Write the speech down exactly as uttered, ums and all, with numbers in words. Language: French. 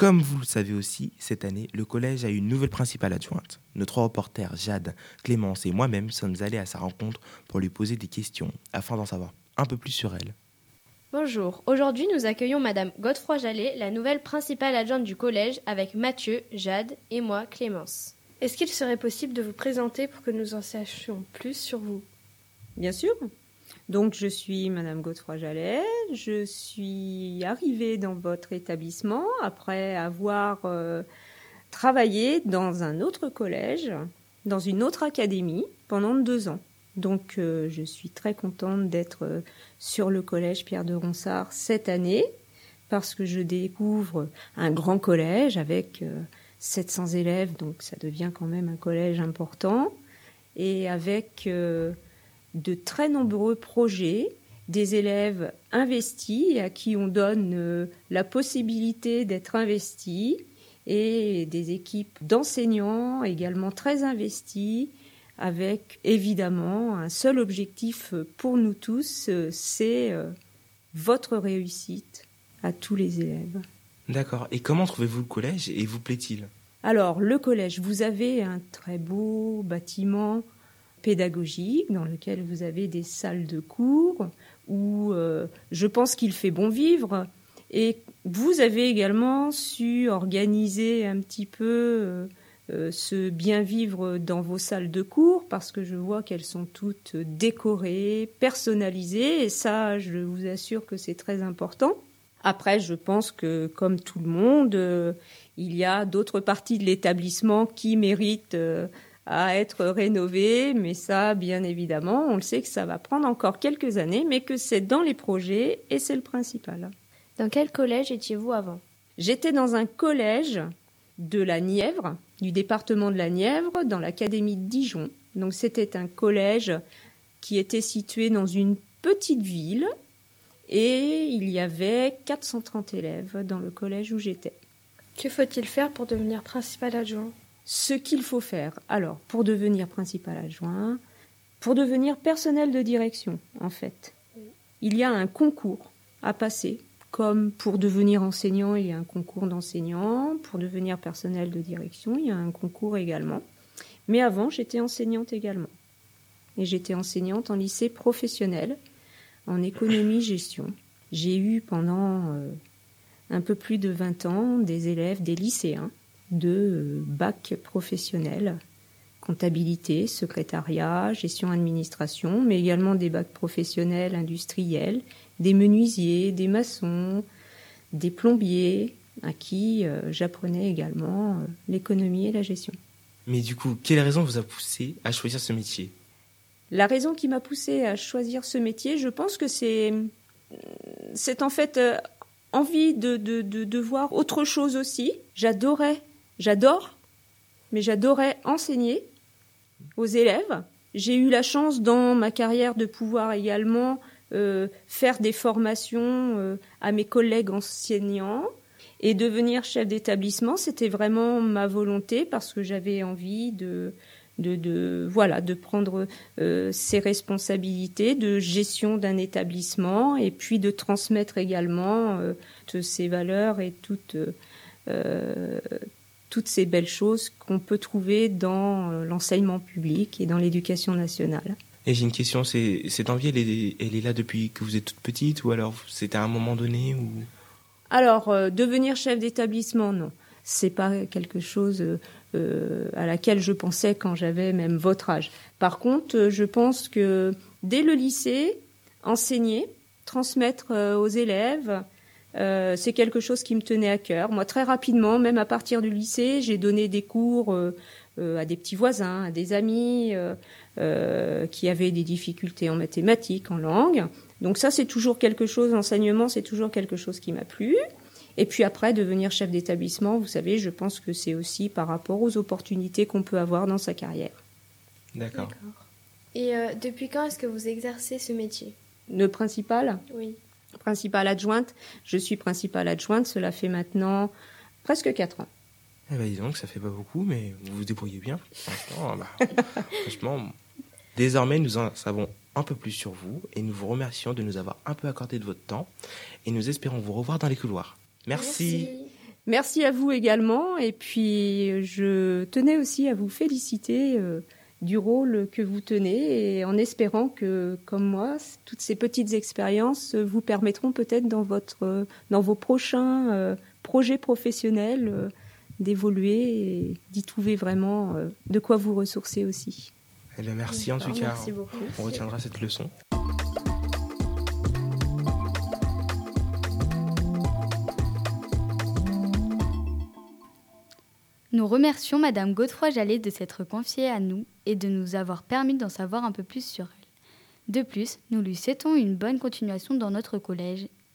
Comme vous le savez aussi, cette année, le collège a une nouvelle principale adjointe. Nos trois reporters, Jade, Clémence et moi-même, sommes allés à sa rencontre pour lui poser des questions, afin d'en savoir un peu plus sur elle. Bonjour, aujourd'hui nous accueillons Madame Godefroy-Jallet, la nouvelle principale adjointe du collège, avec Mathieu, Jade et moi, Clémence. Est-ce qu'il serait possible de vous présenter pour que nous en sachions plus sur vous ? Bien sûr. Donc je suis Madame Godefroy-Jallet, je suis arrivée dans votre établissement après avoir euh, travaillé dans un autre collège, dans une autre académie pendant deux ans. Donc euh, je suis très contente d'être euh, sur le collège Pierre de Ronsard cette année parce que je découvre un grand collège avec euh, sept cents élèves, donc ça devient quand même un collège important, et avec euh, de très nombreux projets, des élèves investis à qui on donne euh, la possibilité d'être investis, et des équipes d'enseignants également très investis, avec évidemment un seul objectif pour nous tous, c'est votre réussite à tous les élèves. D'accord. Et comment trouvez-vous le collège et vous plaît-il ? Alors, le collège, vous avez un très beau bâtiment pédagogique dans lequel vous avez des salles de cours où euh, je pense qu'il fait bon vivre. Et vous avez également su organiser un petit peu euh, euh, ce bien vivre dans vos salles de cours parce que je vois qu'elles sont toutes décorées, personnalisées et ça, je vous assure que c'est très important. Après, je pense que comme tout le monde, euh, il y a d'autres parties de l'établissement qui méritent euh, à être rénovées, mais ça, bien évidemment, on le sait que ça va prendre encore quelques années, mais que c'est dans les projets et c'est le principal. Dans quel collège étiez-vous avant ? J'étais dans un collège de la Nièvre, du département de la Nièvre, dans l'académie de Dijon. Donc c'était un collège qui était situé dans une petite ville et il y avait quatre cent trente élèves dans le collège où j'étais. Que faut-il faire pour devenir principal adjoint ? Ce qu'il faut faire, alors, pour devenir principal adjoint, pour devenir personnel de direction, en fait, il y a un concours à passer. Comme pour devenir enseignant, il y a un concours d'enseignant. Pour devenir personnel de direction, il y a un concours également. Mais avant, j'étais enseignante également. Et j'étais enseignante en lycée professionnel, en économie-gestion. J'ai eu pendant euh, un peu plus de vingt ans des élèves, des lycéens, de euh, bac professionnel, comptabilité, secrétariat, gestion-administration, mais également des bacs professionnels industriels, des menuisiers, des maçons, des plombiers, à qui euh, j'apprenais également euh, l'économie et la gestion. Mais du coup, quelle raison vous a poussé à choisir ce métier ? La raison qui m'a poussée à choisir ce métier, je pense que c'est, c'est en fait euh, envie de, de, de, de voir autre chose aussi. J'adorais, j'adore, mais j'adorais enseigner aux élèves. J'ai eu la chance dans ma carrière de pouvoir également euh, faire des formations euh, à mes collègues enseignants et devenir chef d'établissement. C'était vraiment ma volonté parce que j'avais envie de, de, de, voilà, de prendre euh, ces responsabilités de gestion d'un établissement et puis de transmettre également euh, toutes ces valeurs et toutes... Euh, toutes ces belles choses qu'on peut trouver dans l'enseignement public et dans l'éducation nationale. Et j'ai une question, c'est, cette envie, elle est, elle est là depuis que vous êtes toute petite ou alors c'était à un moment donné ou... Alors, euh, devenir chef d'établissement, non. C'est pas quelque chose euh, à laquelle je pensais quand j'avais même votre âge. Par contre, je pense que dès le lycée, enseigner, transmettre euh, aux élèves... Euh, c'est quelque chose qui me tenait à cœur. Moi, très rapidement, même à partir du lycée, j'ai donné des cours euh, euh, à des petits voisins, à des amis euh, euh, qui avaient des difficultés en mathématiques, en langue. Donc ça, c'est toujours quelque chose, l'enseignement, c'est toujours quelque chose qui m'a plu. Et puis après, devenir chef d'établissement, vous savez, je pense que c'est aussi par rapport aux opportunités qu'on peut avoir dans sa carrière. D'accord. D'accord. Et euh, depuis quand est-ce que vous exercez ce métier ? Le principal ? Oui. Principale adjointe. Je suis principale adjointe, cela fait maintenant presque quatre ans. Eh bien, dis donc, ça fait pas beaucoup, mais vous vous débrouillez bien. Franchement, bah, franchement, désormais, nous en savons un peu plus sur vous et nous vous remercions de nous avoir un peu accordé de votre temps et nous espérons vous revoir dans les couloirs. Merci. Merci. Merci à vous également. Et puis, je tenais aussi à vous féliciter euh, du rôle que vous tenez et en espérant que, comme moi, toutes ces petites expériences vous permettront peut-être dans, votre, dans vos prochains euh, projets professionnels euh, d'évoluer et d'y trouver vraiment euh, de quoi vous ressourcer aussi. Eh bien, merci en tout cas. Merci beaucoup. On retiendra cette leçon. Nous remercions Madame Godefroy-Jallet de s'être confiée à nous et de nous avoir permis d'en savoir un peu plus sur elle. De plus, nous lui souhaitons une bonne continuation dans notre collège